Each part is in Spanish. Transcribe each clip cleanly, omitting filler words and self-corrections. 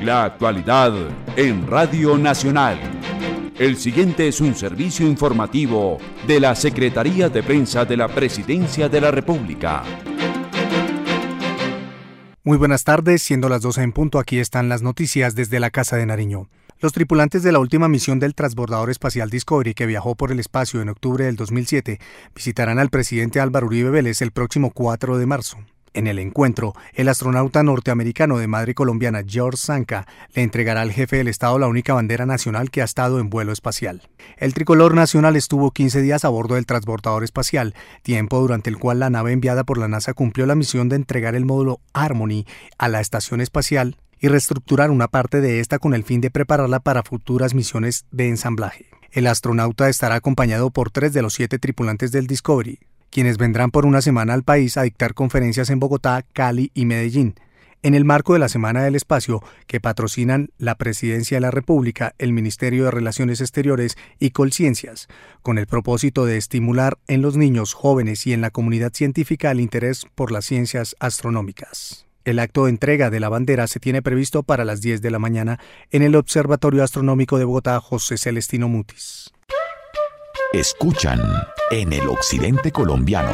La actualidad en Radio Nacional. El siguiente es un servicio informativo de la Secretaría de Prensa de la Presidencia de la República. Muy buenas tardes, siendo las 12 en punto, aquí están las noticias desde la Casa de Nariño. Los tripulantes de la última misión del transbordador espacial Discovery, que viajó por el espacio en octubre del 2007, visitarán al presidente Álvaro Uribe Vélez el próximo 4 de marzo. En el encuentro, el astronauta norteamericano de madre colombiana George Zanca le entregará al jefe del Estado la única bandera nacional que ha estado en vuelo espacial. El tricolor nacional estuvo 15 días a bordo del transbordador espacial, tiempo durante el cual la nave enviada por la NASA cumplió la misión de entregar el módulo Harmony a la estación espacial y reestructurar una parte de esta con el fin de prepararla para futuras misiones de ensamblaje. El astronauta estará acompañado por 3 de los 7 tripulantes del Discovery, quienes vendrán por una semana al país a dictar conferencias en Bogotá, Cali y Medellín, en el marco de la Semana del Espacio que patrocinan la Presidencia de la República, el Ministerio de Relaciones Exteriores y Colciencias, con el propósito de estimular en los niños, jóvenes y en la comunidad científica el interés por las ciencias astronómicas. El acto de entrega de la bandera se tiene previsto para las 10 de la mañana en el Observatorio Astronómico de Bogotá José Celestino Mutis. Escuchan en el occidente colombiano.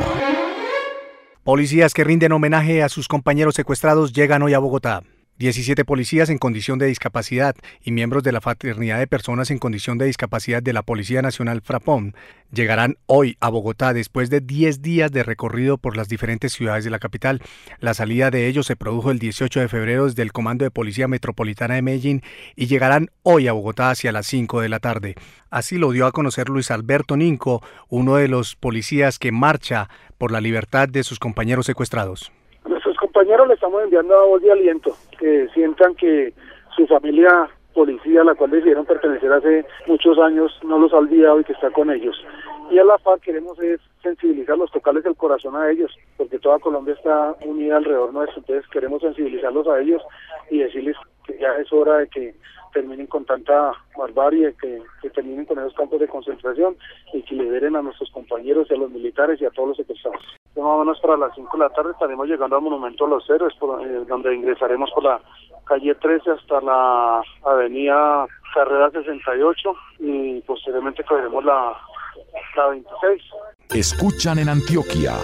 Policías que rinden homenaje a sus compañeros secuestrados llegan hoy a Bogotá. 17 policías en condición de discapacidad y miembros de la Fraternidad de Personas en Condición de Discapacidad de la Policía Nacional FRAPON llegarán hoy a Bogotá después de 10 días de recorrido por las diferentes ciudades de la capital. La salida de ellos se produjo el 18 de febrero desde el Comando de Policía Metropolitana de Medellín y llegarán hoy a Bogotá hacia las 5 de la tarde. Así lo dio a conocer Luis Alberto Ninco, uno de los policías que marcha por la libertad de sus compañeros secuestrados. A nuestros compañeros les estamos enviando una voz de aliento, que sientan que su familia policía, a la cual decidieron pertenecer hace muchos años, no los ha olvidado y que está con ellos. Y a la FARC queremos es sensibilizarlos, tocarles el corazón a ellos, porque toda Colombia está unida alrededor nuestro, entonces queremos sensibilizarlos a ellos y decirles que ya es hora de que terminen con tanta barbarie, que terminen con esos campos de concentración y que liberen a nuestros compañeros y a los militares y a todos los secuestrados. Más o menos para las 5 de la tarde estaremos llegando al Monumento a los Héroes, donde ingresaremos por la calle 13 hasta la avenida Carrera 68 y posteriormente cogeremos la 26. Escuchan en Antioquia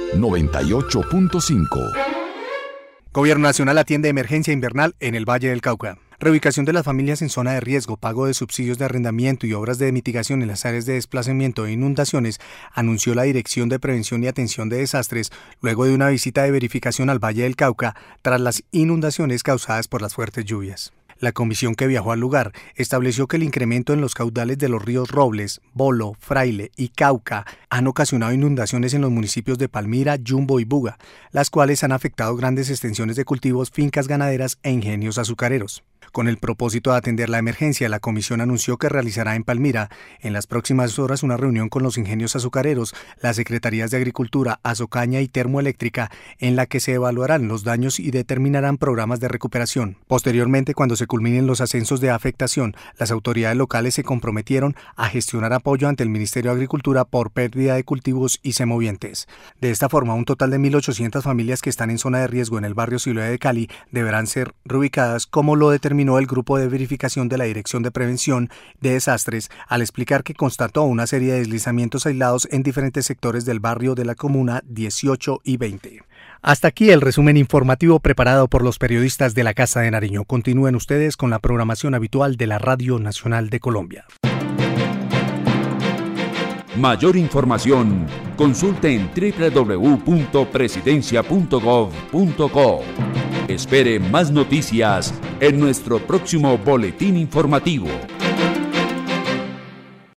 98.5. Gobierno Nacional atiende emergencia invernal en el Valle del Cauca. Reubicación de las familias en zona de riesgo, pago de subsidios de arrendamiento y obras de mitigación en las áreas de desplazamiento e inundaciones, anunció la Dirección de Prevención y Atención de Desastres luego de una visita de verificación al Valle del Cauca tras las inundaciones causadas por las fuertes lluvias. La comisión que viajó al lugar estableció que el incremento en los caudales de los ríos Robles, Bolo, Fraile y Cauca han ocasionado inundaciones en los municipios de Palmira, Yumbo y Buga, las cuales han afectado grandes extensiones de cultivos, fincas ganaderas e ingenios azucareros. Con el propósito de atender la emergencia, la comisión anunció que realizará en Palmira en las próximas horas una reunión con los ingenios azucareros, las secretarías de Agricultura, Azocaña y Termoeléctrica, en la que se evaluarán los daños y determinarán programas de recuperación. Posteriormente, cuando se culminen los ascensos de afectación, las autoridades locales se comprometieron a gestionar apoyo ante el Ministerio de Agricultura por pérdida de cultivos y semovientes. De esta forma, un total de 1.800 familias que están en zona de riesgo en el barrio Siloé de Cali deberán ser reubicadas, como lo determinó el grupo de verificación de la Dirección de Prevención de Desastres al explicar que constató una serie de deslizamientos aislados en diferentes sectores del barrio de la comuna 18 y 20. Hasta aquí el resumen informativo preparado por los periodistas de la Casa de Nariño. Continúen ustedes con la programación habitual de la Radio Nacional de Colombia. Mayor información, consulte en www.presidencia.gov.co. Espere más noticias en nuestro próximo boletín informativo.